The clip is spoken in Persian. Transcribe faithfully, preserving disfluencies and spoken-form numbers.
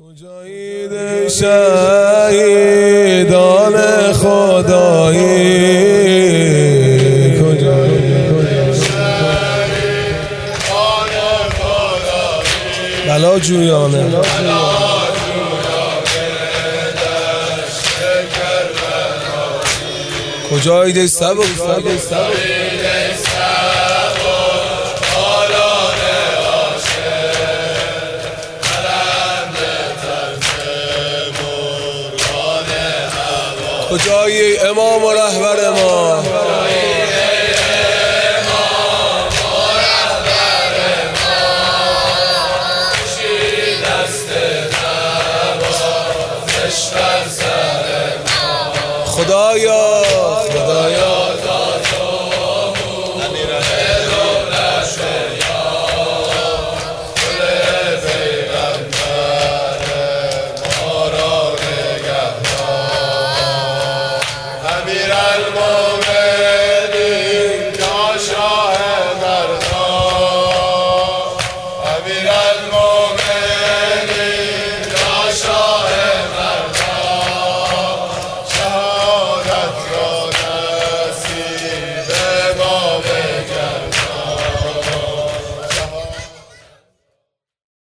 کجایید شهیدان خدایی، کجایید شهیدان خدایی، بلا جویانه کجایید سبک کجایی امام و رهبر ما، خدایا